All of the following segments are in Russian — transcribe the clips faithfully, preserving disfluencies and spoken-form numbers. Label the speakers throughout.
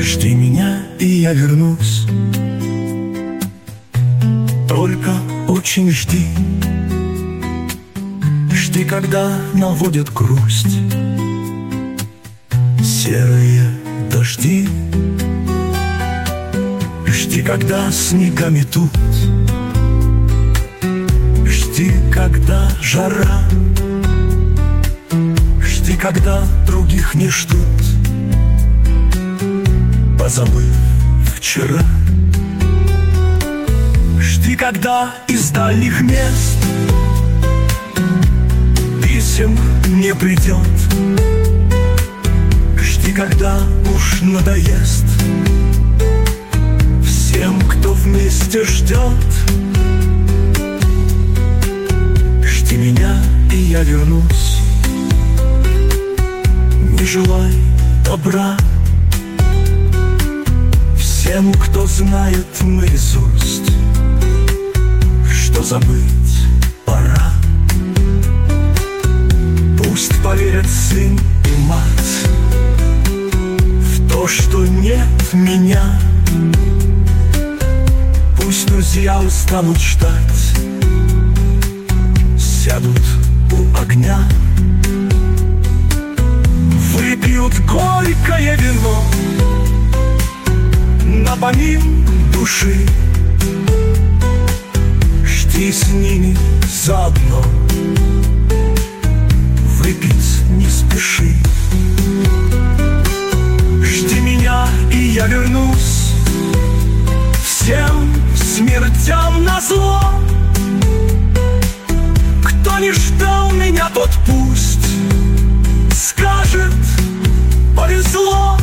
Speaker 1: Жди меня, и я вернусь. Только очень жди. Жди, когда наводят грусть серые дожди. Жди, когда снега метут. Жди, когда жара. Жди, когда других не ждут, позабыв вчера. Жди, когда из дальних мест писем не придет. Жди, когда уж надоест всем, кто вместе ждет. Жди меня, и я вернусь. Не желай добра всем, кто знает наизусть, что забыть пора. Пусть поверят сын и мать в то, что нет меня. Пусть друзья устанут ждать, сядут у огня, выпьют горькое вино на помин души. Жди с ними заодно, выпить не спеши. Жди меня, и я вернусь всем смертям назло. Кто не ждал меня, тот пусть скажет: повезло.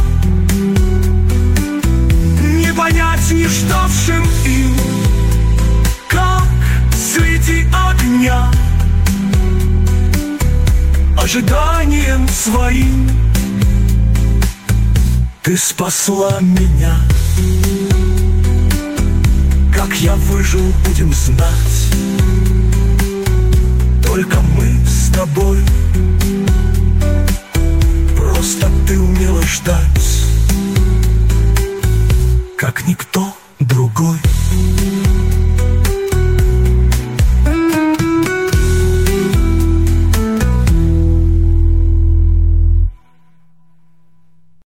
Speaker 1: Не понять не ждавшим им, как среди огня ожиданием своим ты спасла меня. Как я выжил, будем знать только мы с тобой.